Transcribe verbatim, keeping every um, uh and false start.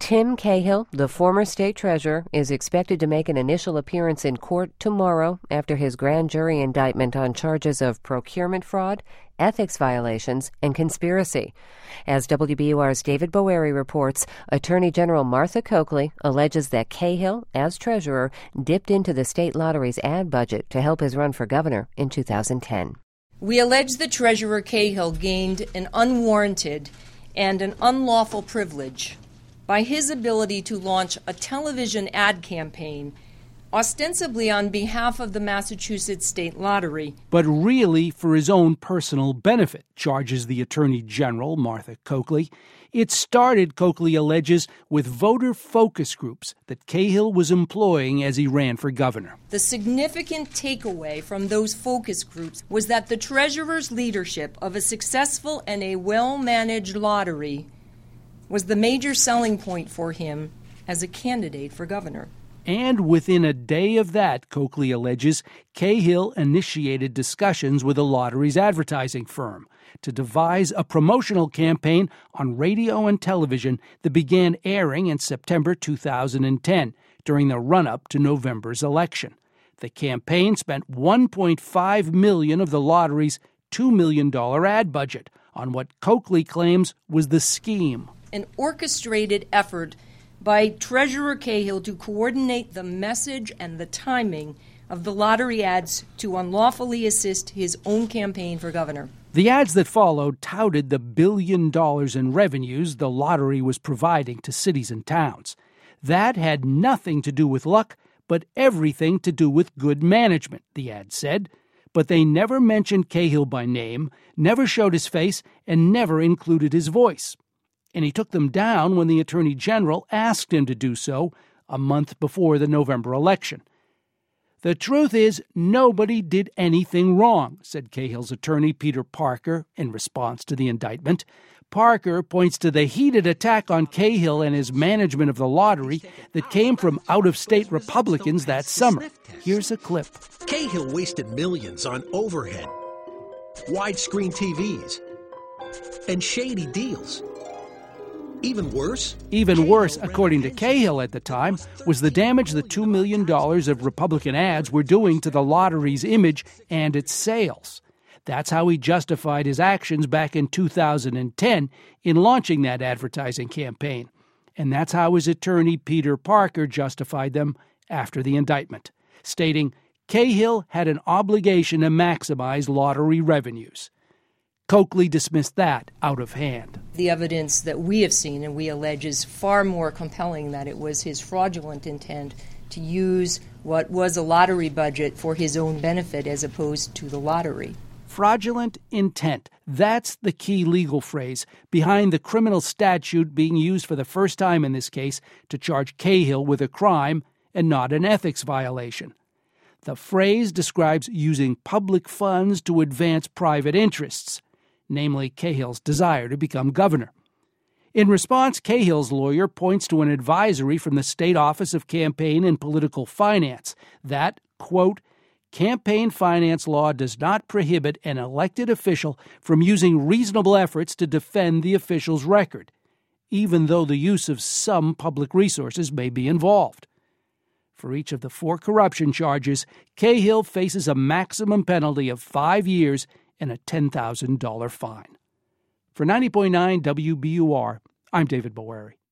Tim Cahill, the former state treasurer, is expected to make an initial appearance in court tomorrow after his grand jury indictment on charges of procurement fraud, ethics violations, and conspiracy. As W B U R's David Boeri reports, Attorney General Martha Coakley alleges that Cahill, as treasurer, dipped into the state lottery's ad budget to help his run for governor in two thousand ten. We allege that Treasurer Cahill gained an unwarranted and an unlawful privilege by his ability to launch a television ad campaign ostensibly on behalf of the Massachusetts State Lottery, but really for his own personal benefit, charges the Attorney General, Martha Coakley. It started, Coakley alleges, with voter focus groups that Cahill was employing as he ran for governor. The significant takeaway from those focus groups was that the treasurer's leadership of a successful and a well-managed lottery was the major selling point for him as a candidate for governor. And within a day of that, Coakley alleges, Cahill initiated discussions with the lottery's advertising firm to devise a promotional campaign on radio and television that began airing in September two thousand ten, during the run-up to November's election. The campaign spent one point five million dollars of the lottery's two million dollars ad budget on what Coakley claims was the scheme. An orchestrated effort by Treasurer Cahill to coordinate the message and the timing of the lottery ads to unlawfully assist his own campaign for governor. The ads that followed touted the billion dollars in revenues the lottery was providing to cities and towns. That had nothing to do with luck, but everything to do with good management, the ad said. But they never mentioned Cahill by name, never showed his face, and never included his voice. And he took them down when the Attorney General asked him to do so a month before the November election. The truth is, nobody did anything wrong, said Cahill's attorney Peter Parker in response to the indictment. Parker points to the heated attack on Cahill and his management of the lottery that came from out-of-state Republicans that summer. Here's a clip. Cahill wasted millions on overhead, widescreen T Vs, and shady deals. Even worse? Even worse, according to Cahill at the time, was the damage the two million dollars of Republican ads were doing to the lottery's image and its sales. That's how he justified his actions back in two thousand ten in launching that advertising campaign. And that's how his attorney Peter Parker justified them after the indictment, stating Cahill had an obligation to maximize lottery revenues. Coakley dismissed that out of hand. The evidence that we have seen and we allege is far more compelling that it was his fraudulent intent to use what was a lottery budget for his own benefit as opposed to the lottery. Fraudulent intent. That's the key legal phrase behind the criminal statute being used for the first time in this case to charge Cahill with a crime and not an ethics violation. The phrase describes using public funds to advance private interests, namely Cahill's desire to become governor. In response, Cahill's lawyer points to an advisory from the State Office of Campaign and Political Finance that, quote, campaign finance law does not prohibit an elected official from using reasonable efforts to defend the official's record, even though the use of some public resources may be involved. For each of the four corruption charges, Cahill faces a maximum penalty of five years and a ten thousand dollars fine. For ninety point nine W B U R, I'm David Boeri.